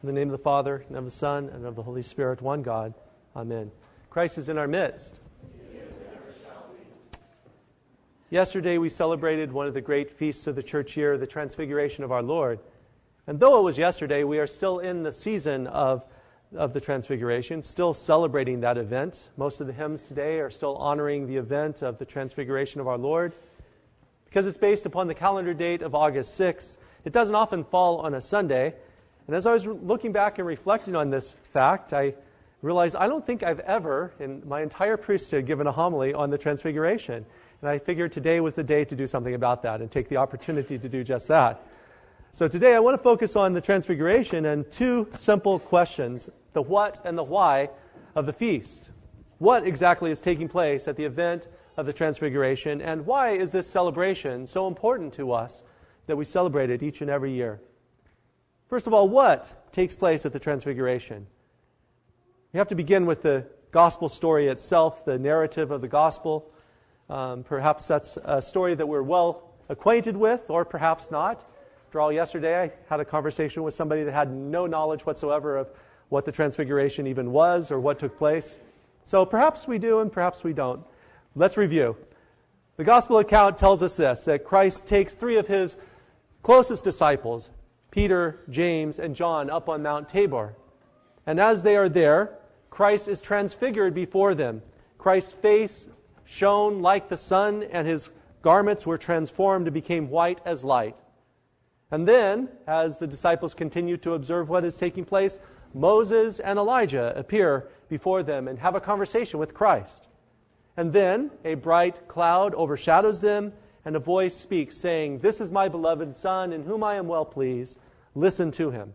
In the name of the Father, and of the Son, and of the Holy Spirit, one God. Amen. Christ is in our midst. Yesterday we celebrated one of the great feasts of the church year, the Transfiguration of our Lord. And though it was yesterday, we are still in the season of the Transfiguration, still celebrating that event. Most of the hymns today are still honoring the event of the Transfiguration of our Lord. Because it's based upon the calendar date of August 6th, it doesn't often fall on a Sunday. And as I was looking back and reflecting on this fact, I realized I don't think I've ever, in my entire priesthood, given a homily on the Transfiguration. And I figured today was the day to do something about that and take the opportunity to do just that. So today I want to focus on the Transfiguration and two simple questions, the what and the why of the feast. What exactly is taking place at the event of the Transfiguration, and why is this celebration so important to us that we celebrate it each and every year? First of all, what takes place at the Transfiguration? We have to begin with the gospel story itself, the narrative of the gospel. Perhaps that's a story that we're well acquainted with, or perhaps not. After all, yesterday I had a conversation with somebody that had no knowledge whatsoever of what the Transfiguration even was or what took place. So perhaps we do and perhaps we don't. Let's review. The gospel account tells us this, that Christ takes three of his closest disciples, Peter, James, and John, up on Mount Tabor. And as they are there, Christ is transfigured before them. Christ's face shone like the sun, and his garments were transformed and became white as light. And then, as the disciples continue to observe what is taking place, Moses and Elijah appear before them and have a conversation with Christ. And then a bright cloud overshadows them, and a voice speaks, saying, "This is my beloved Son, in whom I am well pleased. Listen to him."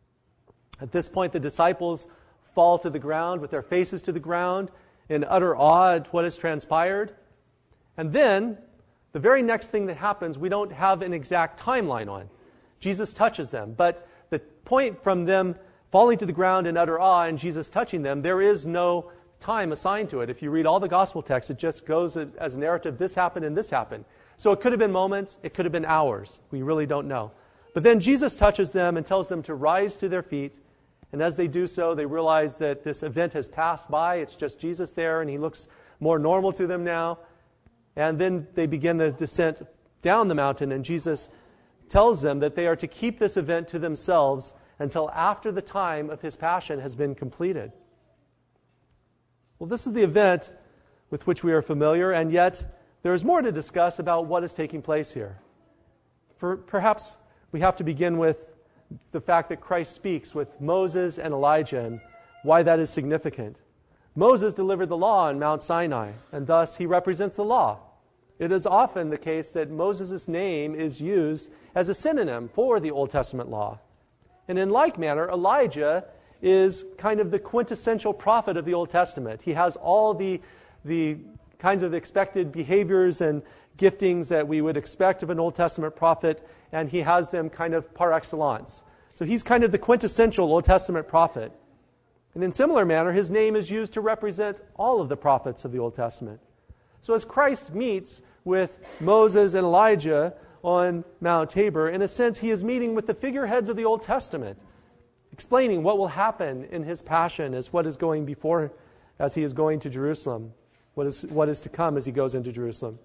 At this point, the disciples fall to the ground with their faces to the ground in utter awe at what has transpired. And then, the very next thing that happens, we don't have an exact timeline on. Jesus touches them, but the point from them falling to the ground in utter awe and Jesus touching them, there is no time assigned to it. If you read all the gospel texts, it just goes as a narrative, this happened and this happened. So it could have been moments, it could have been hours. We really don't know. But then Jesus touches them and tells them to rise to their feet. And as they do so, they realize that this event has passed by. It's just Jesus there, and he looks more normal to them now. And then they begin the descent down the mountain, and Jesus tells them that they are to keep this event to themselves until after the time of his passion has been completed. Well, this is the event with which we are familiar, and yet there is more to discuss about what is taking place here. Perhaps we have to begin with the fact that Christ speaks with Moses and Elijah and why that is significant. Moses delivered the law on Mount Sinai, and thus he represents the law. It is often the case that Moses' name is used as a synonym for the Old Testament law. And in like manner, Elijah is kind of the quintessential prophet of the Old Testament. He has all the kinds of expected behaviors and giftings that we would expect of an Old Testament prophet, and he has them kind of par excellence. So he's kind of the quintessential Old Testament prophet. And in similar manner, his name is used to represent all of the prophets of the Old Testament. So as Christ meets with Moses and Elijah on Mount Tabor, in a sense, he is meeting with the figureheads of the Old Testament, explaining what will happen in his passion as what is going before, as he is going to Jerusalem, what is to come as he goes into Jerusalem.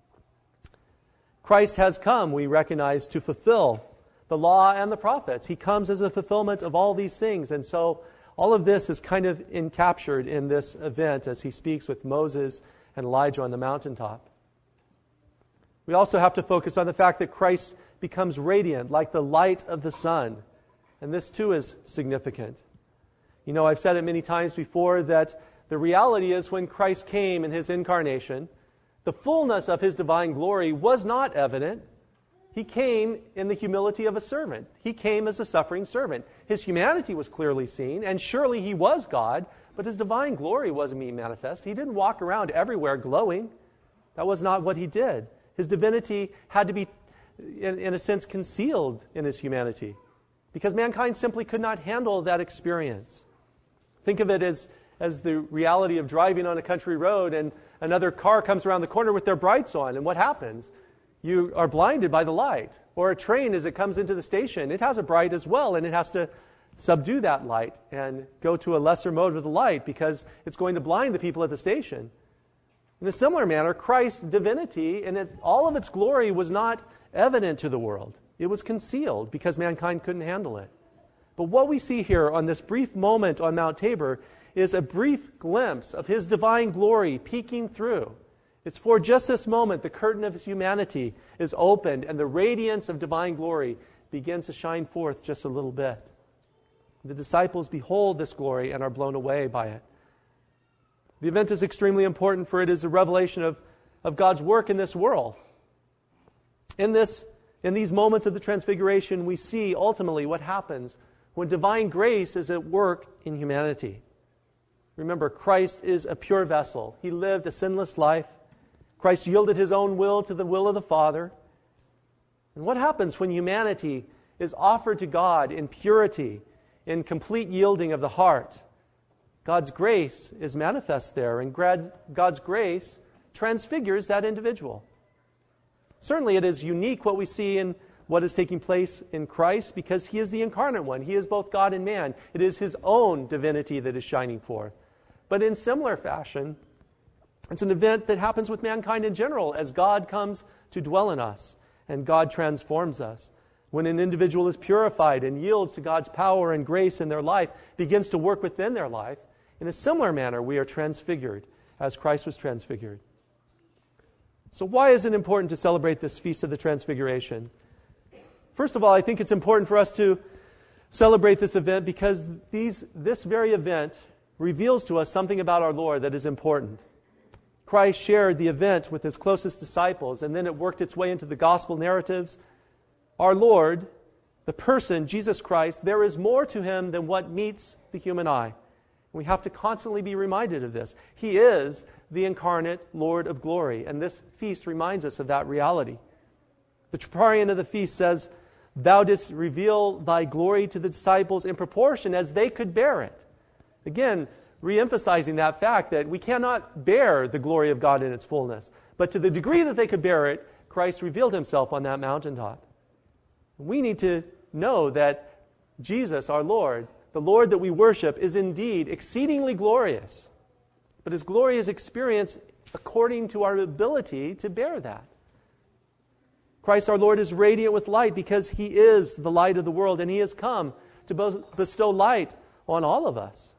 Christ has come, we recognize, to fulfill the law and the prophets. He comes as a fulfillment of all these things. And so all of this is kind of encaptured in this event as he speaks with Moses and Elijah on the mountaintop. We also have to focus on the fact that Christ becomes radiant like the light of the sun. And this too is significant. You know, I've said it many times before that the reality is when Christ came in his incarnation, the fullness of his divine glory was not evident. He came in the humility of a servant. He came as a suffering servant. His humanity was clearly seen, and surely he was God, but his divine glory wasn't being manifest. He didn't walk around everywhere glowing. That was not what he did. His divinity had to be, in a sense, concealed in his humanity, because mankind simply could not handle that experience. Think of it as the reality of driving on a country road and another car comes around the corner with their brights on, and what happens? You are blinded by the light. Or a train, as it comes into the station, it has a bright as well, and it has to subdue that light and go to a lesser mode with the light because it's going to blind the people at the station. In a similar manner, Christ's divinity and all of its glory was not evident to the world. It was concealed because mankind couldn't handle it. But what we see here on this brief moment on Mount Tabor is a brief glimpse of his divine glory peeking through. It's for just this moment the curtain of his humanity is opened and the radiance of divine glory begins to shine forth just a little bit. The disciples behold this glory and are blown away by it. The event is extremely important, for it is a revelation of God's work in this world. In these moments of the Transfiguration, we see ultimately what happens when divine grace is at work in humanity. Remember, Christ is a pure vessel. He lived a sinless life. Christ yielded his own will to the will of the Father. And what happens when humanity is offered to God in purity, in complete yielding of the heart? God's grace is manifest there, and God's grace transfigures that individual. Certainly it is unique what we see in what is taking place in Christ, because he is the incarnate one. He is both God and man. It is his own divinity that is shining forth. But in similar fashion, it's an event that happens with mankind in general as God comes to dwell in us and God transforms us. When an individual is purified and yields to God's power and grace in their life, begins to work within their life, in a similar manner we are transfigured as Christ was transfigured. So why is it important to celebrate this Feast of the Transfiguration? First of all, I think it's important for us to celebrate this event because this very event reveals to us something about our Lord that is important. Christ shared the event with his closest disciples, and then it worked its way into the gospel narratives. Our Lord, the person, Jesus Christ, there is more to him than what meets the human eye. We have to constantly be reminded of this. He is the incarnate Lord of glory, and this feast reminds us of that reality. The Troparion of the feast says, "Thou didst reveal thy glory to the disciples in proportion as they could bear it." Again, re-emphasizing that fact that we cannot bear the glory of God in its fullness. But to the degree that they could bear it, Christ revealed himself on that mountaintop. We need to know that Jesus, our Lord, the Lord that we worship, is indeed exceedingly glorious. But his glory is experienced according to our ability to bear that. Christ our Lord is radiant with light because he is the light of the world, and he has come to bestow light on all of us.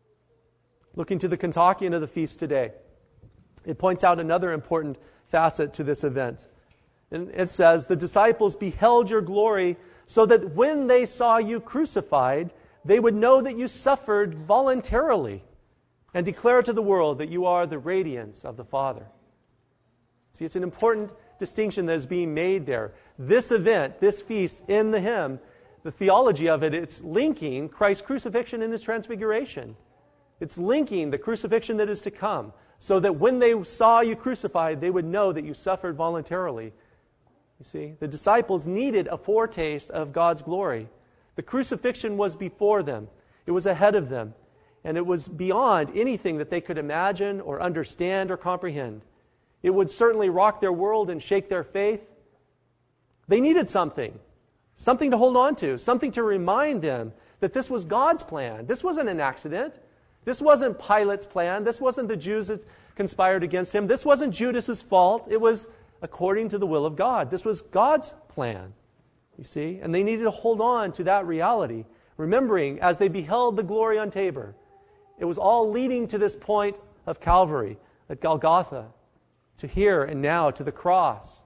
Looking to the Kontakion of the feast today, it points out another important facet to this event. And it says, "The disciples beheld your glory so that when they saw you crucified, they would know that you suffered voluntarily and declare to the world that you are the radiance of the Father." See, it's an important distinction that is being made there. This event, this feast in the hymn, the theology of it, it's linking Christ's crucifixion and his transfiguration. It's linking the crucifixion that is to come, so that when they saw you crucified, they would know that you suffered voluntarily. You see, the disciples needed a foretaste of God's glory. The crucifixion was before them. It was ahead of them. And it was beyond anything that they could imagine or understand or comprehend. It would certainly rock their world and shake their faith. They needed something to hold on to, something to remind them that this was God's plan. This wasn't an accident. This wasn't Pilate's plan. This wasn't the Jews that conspired against him. This wasn't Judas's fault. It was according to the will of God. This was God's plan, you see. And they needed to hold on to that reality, remembering as they beheld the glory on Tabor, it was all leading to this point of Calvary, at Golgotha, to here and now to the cross.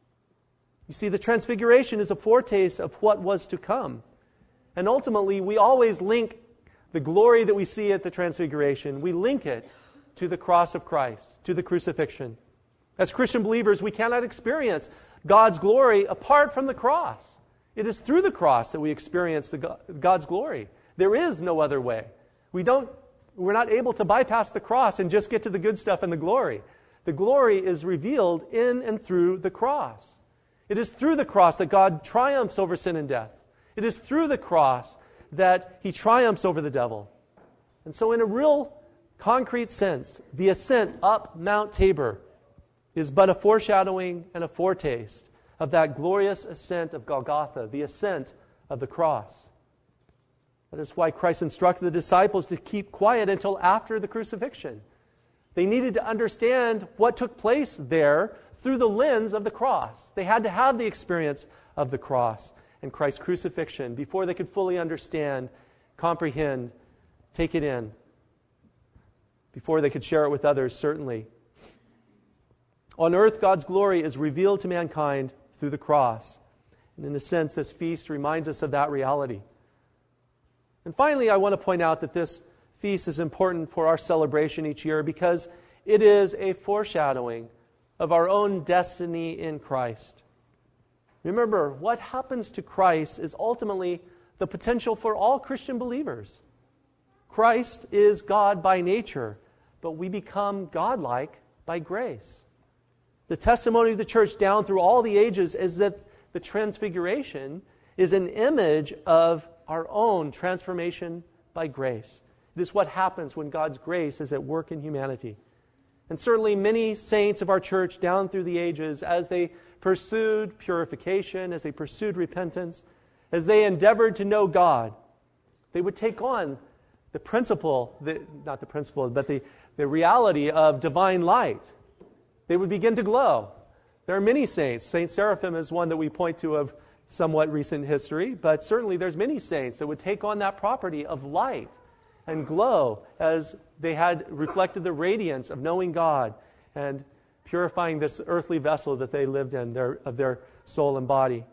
You see, the Transfiguration is a foretaste of what was to come. And ultimately, we always link the glory that we see at the Transfiguration, we link it to the cross of Christ, to the crucifixion. As Christian believers, we cannot experience God's glory apart from the cross. It is through the cross that we experience God's glory. There is no other way. We're not able to bypass the cross and just get to the good stuff and the glory. The glory is revealed in and through the cross. It is through the cross that God triumphs over sin and death. It is through the cross that he triumphs over the devil. And so in a real concrete sense, the ascent up Mount Tabor is but a foreshadowing and a foretaste of that glorious ascent of Golgotha, the ascent of the cross. That is why Christ instructed the disciples to keep quiet until after the crucifixion. They needed to understand what took place there through the lens of the cross. They had to have the experience of the cross and Christ's crucifixion before they could fully understand, comprehend, take it in, before they could share it with others, certainly. On earth, God's glory is revealed to mankind through the cross. And in a sense, this feast reminds us of that reality. And finally, I want to point out that this feast is important for our celebration each year because it is a foreshadowing of our own destiny in Christ. Remember, what happens to Christ is ultimately the potential for all Christian believers. Christ is God by nature, but we become godlike by grace. The testimony of the church down through all the ages is that the transfiguration is an image of our own transformation by grace. It is what happens when God's grace is at work in humanity. And certainly many saints of our church down through the ages, as they pursued purification, as they pursued repentance, as they endeavored to know God, they would take on the principle, not the principle, but the reality of divine light. They would begin to glow. There are many saints. Saint Seraphim is one that we point to of somewhat recent history, but certainly there's many saints that would take on that property of light and glow as they had reflected the radiance of knowing God and purifying this earthly vessel that they lived in, of their soul and body.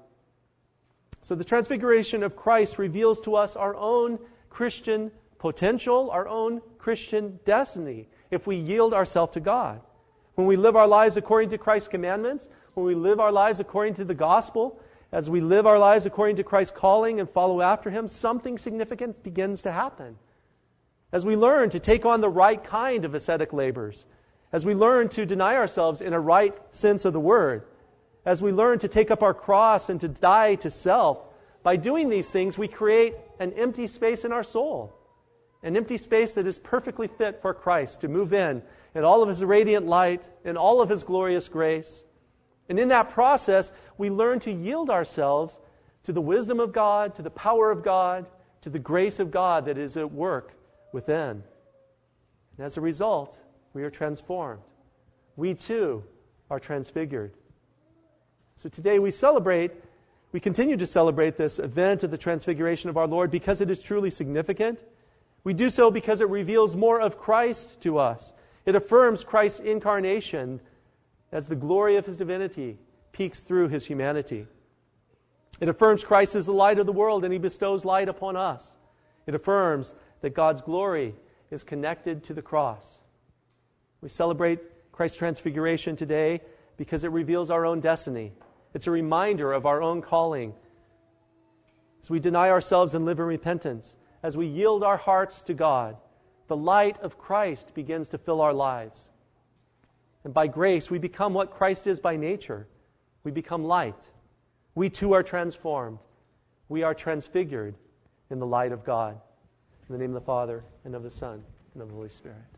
So the transfiguration of Christ reveals to us our own Christian potential, our own Christian destiny, if we yield ourselves to God. When we live our lives according to Christ's commandments, when we live our lives according to the gospel, as we live our lives according to Christ's calling and follow after Him, something significant begins to happen. As we learn to take on the right kind of ascetic labors, as we learn to deny ourselves in a right sense of the word, as we learn to take up our cross and to die to self, by doing these things, we create an empty space in our soul, an empty space that is perfectly fit for Christ to move in all of His radiant light, in all of His glorious grace. And in that process, we learn to yield ourselves to the wisdom of God, to the power of God, to the grace of God that is at work within. And as a result, we are transformed. We too are transfigured. So today we continue to celebrate this event of the transfiguration of our Lord because it is truly significant. We do so because it reveals more of Christ to us. It affirms Christ's incarnation as the glory of His divinity peeks through His humanity. It affirms Christ is the light of the world and He bestows light upon us. It affirms that God's glory is connected to the cross. We celebrate Christ's transfiguration today because it reveals our own destiny. It's a reminder of our own calling. As we deny ourselves and live in repentance, as we yield our hearts to God, the light of Christ begins to fill our lives. And by grace, we become what Christ is by nature. We become light. We too are transformed. We are transfigured in the light of God. In the name of the Father, and of the Son, and of the Holy Spirit.